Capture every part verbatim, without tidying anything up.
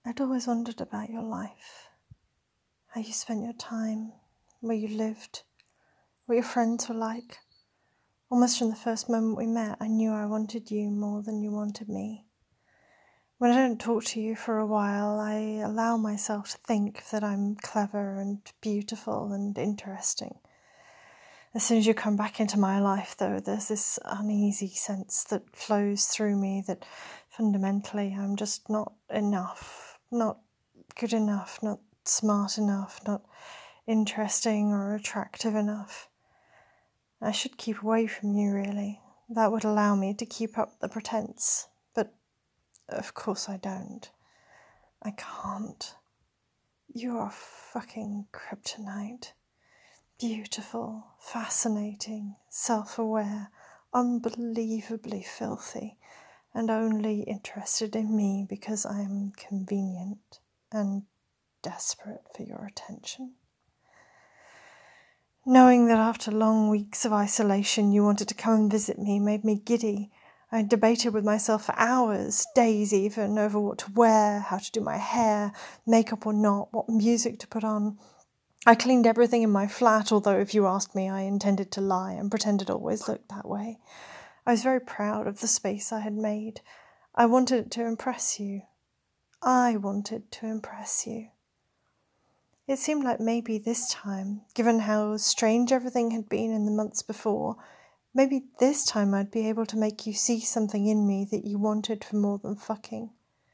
I'd always wondered about your life, how you spent your time, where you lived, what your friends were like. Almost from the first moment we met, I knew I wanted you more than you wanted me. When I don't talk to you for a while, I allow myself to think that I'm clever and beautiful and interesting. As soon as you come back into my life, though, there's this uneasy sense that flows through me that fundamentally I'm just not enough, not good enough, not smart enough, not interesting or attractive enough. I should keep away from you, really. That would allow me to keep up the pretense, but of course I don't. I can't. You are fucking kryptonite. Beautiful, fascinating, self-aware, unbelievably filthy, and only interested in me because I am convenient and desperate for your attention. Knowing that after long weeks of isolation you wanted to come and visit me made me giddy. I debated with myself for hours, days even, over what to wear, how to do my hair, makeup or not, what music to put on. I cleaned everything in my flat, although if you asked me, I intended to lie and pretend it always looked that way. I was very proud of the space I had made. I wanted it to impress you. I wanted to impress you. It seemed like maybe this time, given how strange everything had been in the months before, maybe this time I'd be able to make you see something in me that you wanted for more than fucking.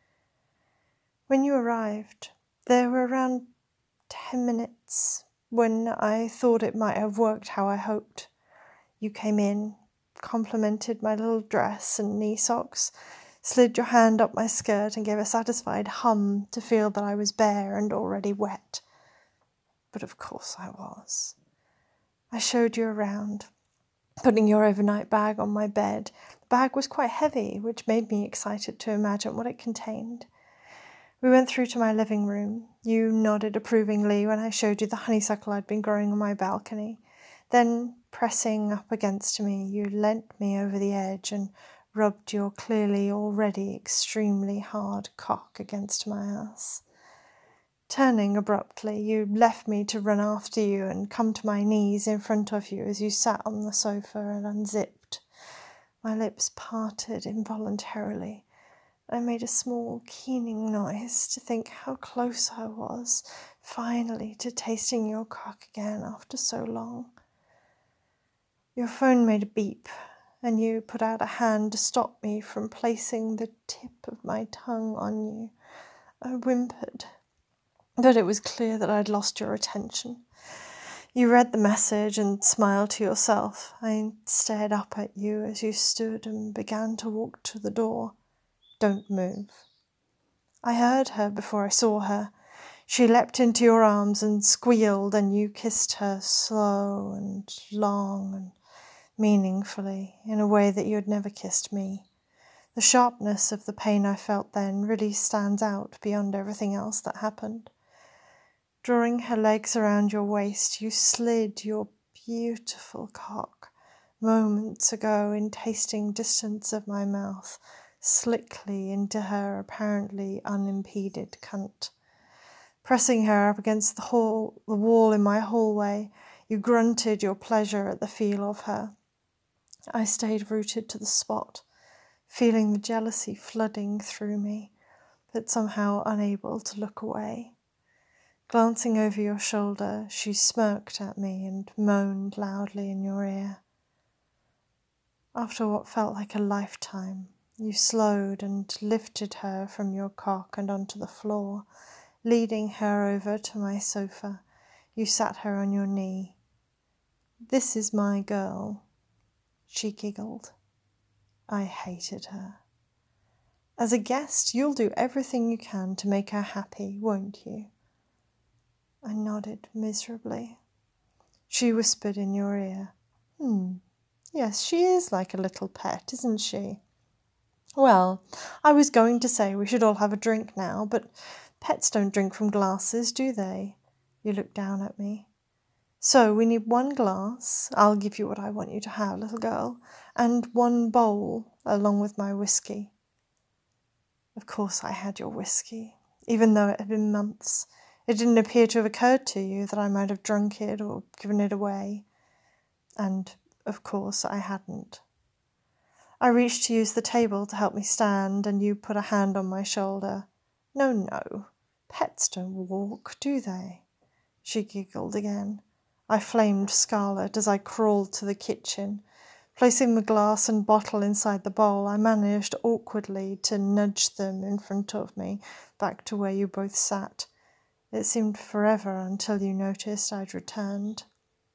When you arrived, there were around ten minutes when I thought it might have worked how I hoped. You came in, complimented my little dress and knee socks, slid your hand up my skirt and gave a satisfied hum to feel that I was bare and already wet. But of course I was. I showed you around, putting your overnight bag on my bed. The bag was quite heavy, which made me excited to imagine what it contained. We went through to my living room. You nodded approvingly when I showed you the honeysuckle I'd been growing on my balcony. Then, pressing up against me, you leant me over the edge and rubbed your clearly already extremely hard cock against my ass. Turning abruptly, you left me to run after you and come to my knees in front of you as you sat on the sofa and unzipped. My lips parted involuntarily. I made a small, keening noise to think how close I was, finally, to tasting your cock again after so long. Your phone made a beep, and you put out a hand to stop me from placing the tip of my tongue on you. I whimpered, but it was clear that I'd lost your attention. You read the message and smiled to yourself. I stared up at you as you stood and began to walk to the door. Don't move. I heard her before I saw her. She leapt into your arms and squealed, and you kissed her slow and long and meaningfully, in a way that you had never kissed me. The sharpness of the pain I felt then really stands out beyond everything else that happened. Drawing her legs around your waist, you slid your beautiful cock, moments ago in tasting distance of my mouth, slickly into her apparently unimpeded cunt. Pressing her up against the, hall, the wall in my hallway, you grunted your pleasure at the feel of her. I stayed rooted to the spot, feeling the jealousy flooding through me, but somehow unable to look away. Glancing over your shoulder, she smirked at me and moaned loudly in your ear. After what felt like a lifetime, you slowed and lifted her from your cock and onto the floor. Leading her over to my sofa, you sat her on your knee. "This is my girl." She giggled. I hated her. "As a guest, you'll do everything you can to make her happy, won't you?" I nodded miserably. She whispered in your ear, "Hmm, yes, she is like a little pet, isn't she? Well, I was going to say we should all have a drink now, but pets don't drink from glasses, do they?" You looked down at me. "So we need one glass, I'll give you what I want you to have, little girl, and one bowl, along with my whiskey." Of course I had your whiskey. even though it had been months. It didn't appear to have occurred to you that I might have drunk it or given it away. And, of course, I hadn't. I reached to use the table to help me stand, and you put a hand on my shoulder. No, no, pets don't walk, do they? She giggled again. I flamed scarlet as I crawled to the kitchen. Placing the glass and bottle inside the bowl, I managed awkwardly to nudge them in front of me, back to where you both sat. It seemed forever until you noticed I'd returned.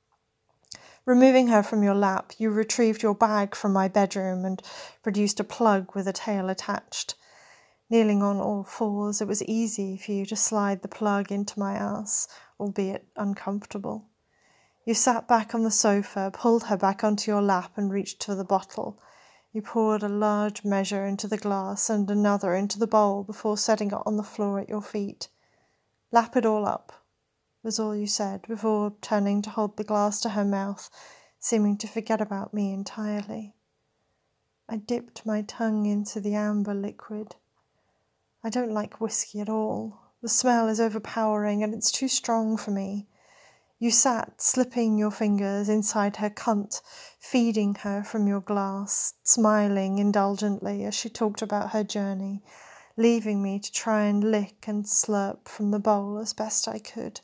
Removing her from your lap, you retrieved your bag from my bedroom and produced a plug with a tail attached. Kneeling on all fours, it was easy for you to slide the plug into my ass, albeit uncomfortable. You sat back on the sofa, pulled her back onto your lap and reached for the bottle. You poured a large measure into the glass and another into the bowl before setting it on the floor at your feet. Lap it all up, was all you said, before turning to hold the glass to her mouth, seeming to forget about me entirely. I dipped my tongue into the amber liquid. I don't like whiskey at all. The smell is overpowering and it's too strong for me. You sat, slipping your fingers inside her cunt, feeding her from your glass, smiling indulgently as she talked about her journey, leaving me to try and lick and slurp from the bowl as best I could.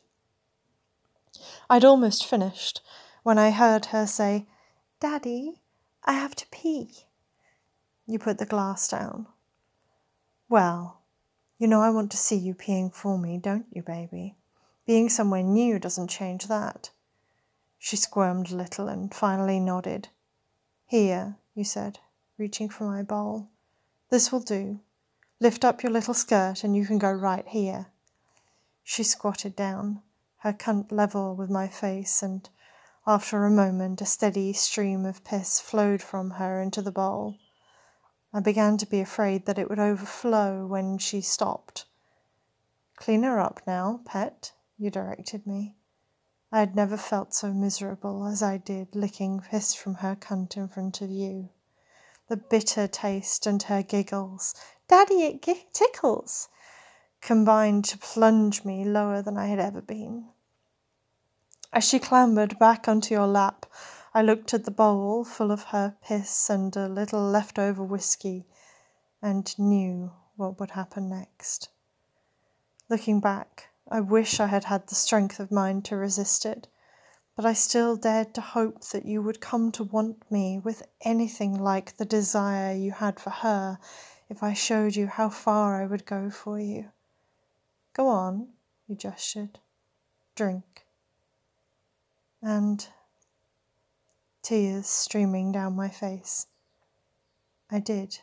I'd almost finished when I heard her say, "Daddy, I have to pee." You put the glass down. "Well, you know I want to see you peeing for me, don't you, baby? Being somewhere new doesn't change that." She squirmed a little and finally nodded. "Here," you said, reaching for my bowl. "This will do. Lift up your little skirt and you can go right here." She squatted down, her cunt level with my face, and after a moment a steady stream of piss flowed from her into the bowl. I began to be afraid that it would overflow when she stopped. "Clean her up now, pet," you directed me. I had never felt so miserable as I did licking piss from her cunt in front of you. The bitter taste and her giggles, "Daddy, it g- tickles," combined to plunge me lower than I had ever been. As she clambered back onto your lap, I looked at the bowl full of her piss and a little leftover whiskey and knew what would happen next. Looking back, I wish I had had the strength of mind to resist it, but I still dared to hope that you would come to want me with anything like the desire you had for her if I showed you how far I would go for you. "Go on," you gestured. "Drink." And tears streaming down my face. I did.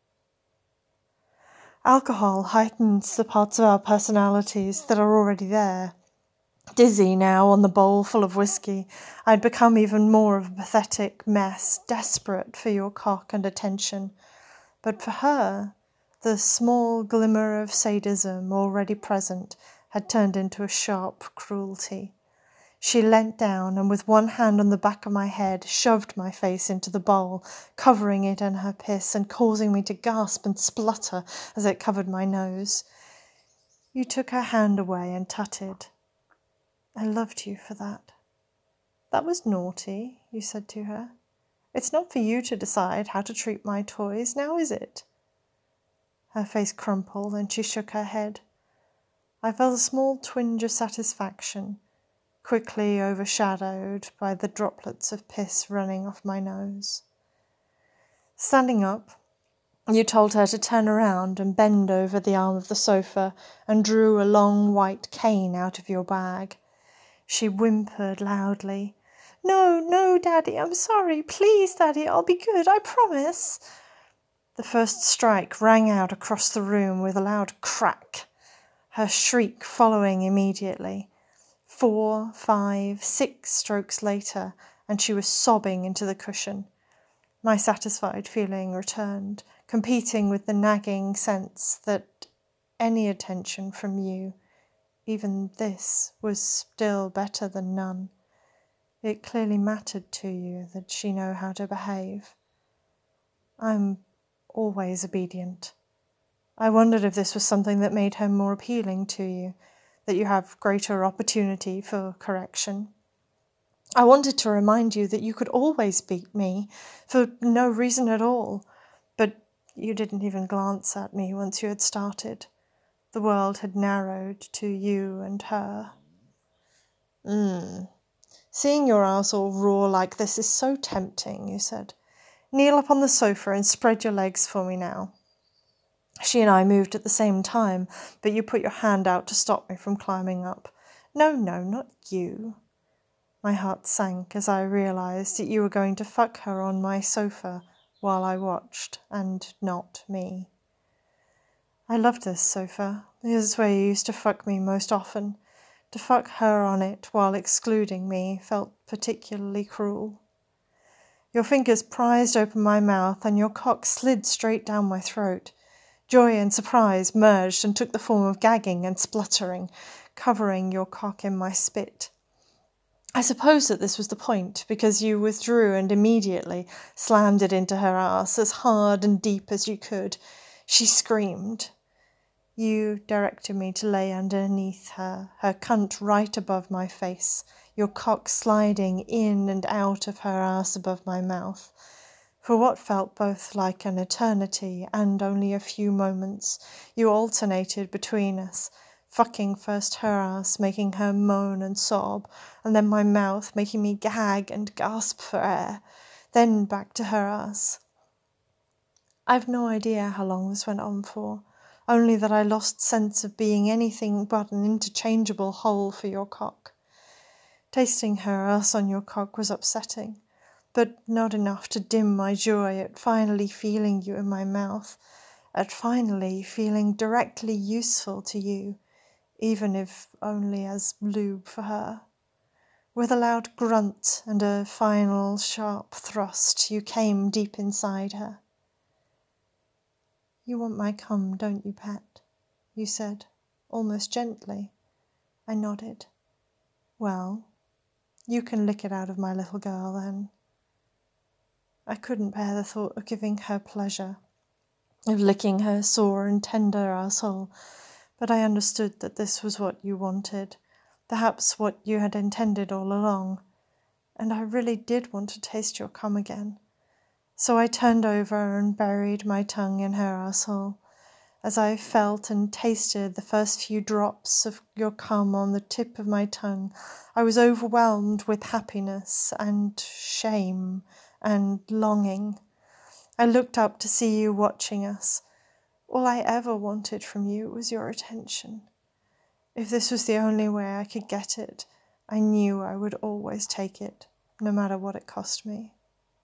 Alcohol heightens the parts of our personalities that are already there. Dizzy now on the bowl full of whiskey, I'd become even more of a pathetic mess, desperate for your cock and attention. But for her, the small glimmer of sadism already present had turned into a sharp cruelty. She leant down and with one hand on the back of my head shoved my face into the bowl, covering it in her piss and causing me to gasp and splutter as it covered my nose. You took her hand away and tutted. "I loved you for that." "That was naughty," you said to her. "It's not for you to decide how to treat my toys, now is it?" Her face crumpled and she shook her head. I felt a small twinge of satisfaction, quickly overshadowed by the droplets of piss running off my nose. Standing up, you told her to turn around and bend over the arm of the sofa and drew a long white cane out of your bag. She whimpered loudly. "No, no, Daddy, I'm sorry. Please, Daddy, I'll be good, I promise." The first strike rang out across the room with a loud crack, her shriek following immediately. Four, five, six strokes later, and she was sobbing into the cushion. My satisfied feeling returned, competing with the nagging sense that any attention from you, even this, was still better than none. It clearly mattered to you that she know how to behave. I'm always obedient. I wondered if this was something that made her more appealing to you, that you have greater opportunity for correction. I wanted to remind you that you could always beat me for no reason at all, but you didn't even glance at me once you had started. The world had narrowed to you and her. Mm. Seeing your arsehole roar like this is so tempting, you said. Kneel up on the sofa and spread your legs for me now. She and I moved at the same time, but you put your hand out to stop me from climbing up. No, no, not you. My heart sank as I realized that you were going to fuck her on my sofa while I watched, and not me. I loved this sofa. This is where you used to fuck me most often. To fuck her on it while excluding me felt particularly cruel. Your fingers prized open my mouth and your cock slid straight down my throat. Joy and surprise merged and took the form of gagging and spluttering, covering your cock in my spit. I suppose that this was the point, because you withdrew and immediately slammed it into her ass as hard and deep as you could. She screamed. You directed me to lay underneath her, her cunt right above my face, your cock sliding in and out of her ass above my mouth. For what felt both like an eternity and only a few moments, you alternated between us, fucking first her ass, making her moan and sob, and then my mouth, making me gag and gasp for air, then back to her ass. I've no idea how long this went on for, only that I lost sense of being anything but an interchangeable hole for your cock. Tasting her ass on your cock was upsetting, but not enough to dim my joy at finally feeling you in my mouth, at finally feeling directly useful to you, even if only as lube for her. With a loud grunt and a final sharp thrust, you came deep inside her. You want my cum, don't you, pet? You said, almost gently. I nodded. Well, you can lick it out of my little girl, then. I couldn't bear the thought of giving her pleasure, of licking her sore and tender arsehole, but I understood that this was what you wanted, perhaps what you had intended all along, and I really did want to taste your cum again. So I turned over and buried my tongue in her arsehole. As I felt and tasted the first few drops of your cum on the tip of my tongue, I was overwhelmed with happiness and shame and longing. I looked up to see you watching us. All I ever wanted from you was your attention. If this was the only way I could get it, I knew I would always take it, no matter what it cost me.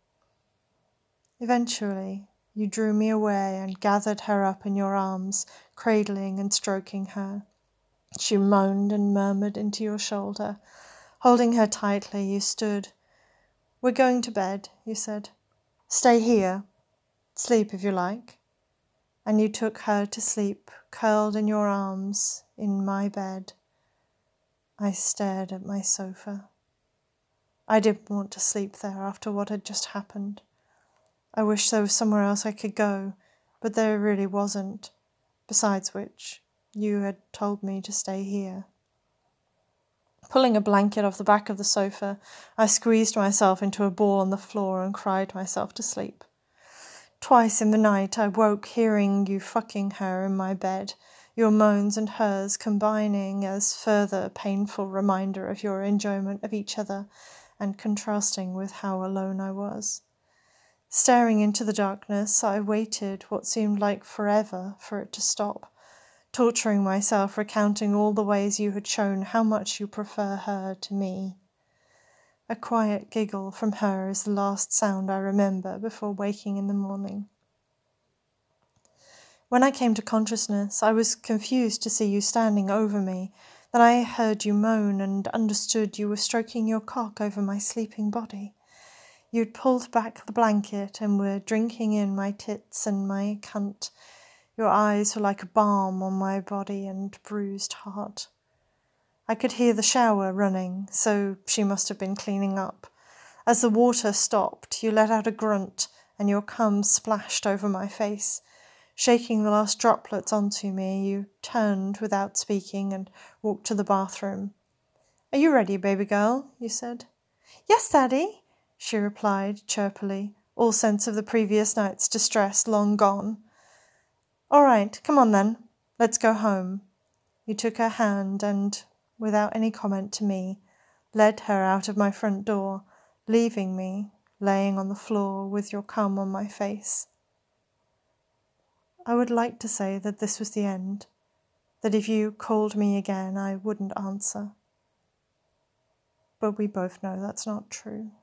Eventually, you drew me away and gathered her up in your arms, cradling and stroking her. She moaned and murmured into your shoulder. Holding her tightly, you stood. We're going to bed, you said. Stay here. Sleep if you like. And you took her to sleep, curled in your arms, in my bed. I stared at my sofa. I didn't want to sleep there after what had just happened. I wished there was somewhere else I could go, but there really wasn't. Besides which, you had told me to stay here. Pulling a blanket off the back of the sofa, I squeezed myself into a ball on the floor and cried myself to sleep. Twice in the night I woke hearing you fucking her in my bed, your moans and hers combining as further painful reminder of your enjoyment of each other and contrasting with how alone I was. Staring into the darkness, I waited what seemed like forever for it to stop, torturing myself, recounting all the ways you had shown how much you prefer her to me. A quiet giggle from her is the last sound I remember before waking in the morning. When I came to consciousness, I was confused to see you standing over me. Then I heard you moan and understood you were stroking your cock over my sleeping body. You'd pulled back the blanket and were drinking in my tits and my cunt. Your eyes were like a balm on my body and bruised heart. I could hear the shower running, so she must have been cleaning up. As the water stopped, you let out a grunt and your cum splashed over my face. Shaking the last droplets onto me, you turned without speaking and walked to the bathroom. "Are you ready, baby girl?" you said. "Yes, Daddy," she replied chirpily, all sense of the previous night's distress long gone. "All right, come on then. Let's go home." You took her hand and, without any comment to me, led her out of my front door, leaving me laying on the floor with your cum on my face. I would like to say that this was the end, that if you called me again I wouldn't answer. But we both know that's not true.